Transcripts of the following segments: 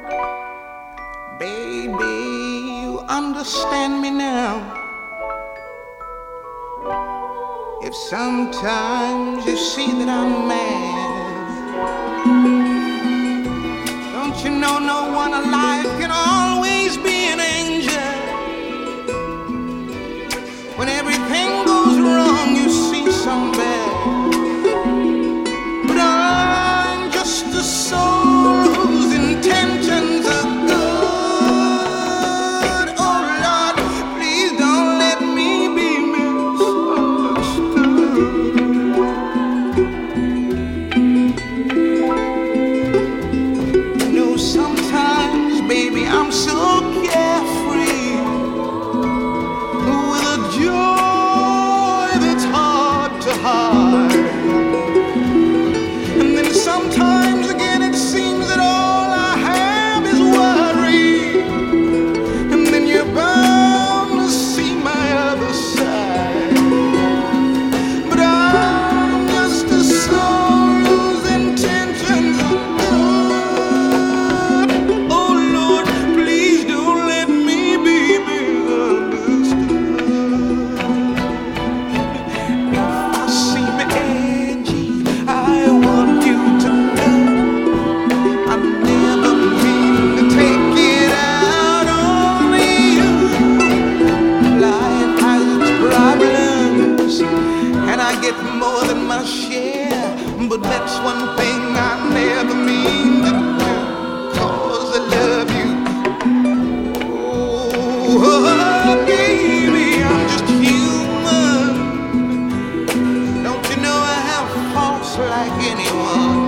Baby, you understand me now. If sometimes you see that I'm mad, don't you know no one alive can always be an angel? When everything goes wrong, you see some bad. But I'm just a soul whose intentions are good. Oh Lord, please don't let me be misunderstood. You know, sometimes, baby, I'm so carefree, with a joy that's hard to hide. And then sometimes again it seems that all I have is worry. And then you're bound to see my other side. But I'm just a soul whose intentions are good. Oh Lord, please don't let me be misunderstood. If I seem edgy, I want you to know I never mean to take it out on you. Life has its problems, and I get more than my share. But that's one thing I never mean to do, 'cause I love you. Oh, baby, I'm just human. Don't you know I have faults like anyone?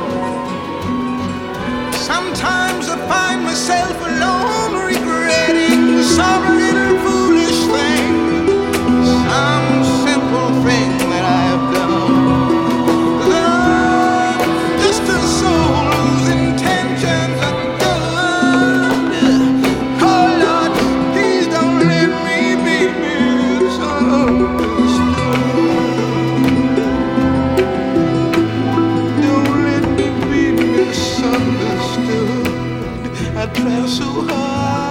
Sometimes I find myself alone regretting some little foolish thing, some simple thing that I have done. 'Cause I'm just a soul whose intentions are good. Oh Lord, please don't let me be misunderstood. Don't let me be misunderstood. I try so hard.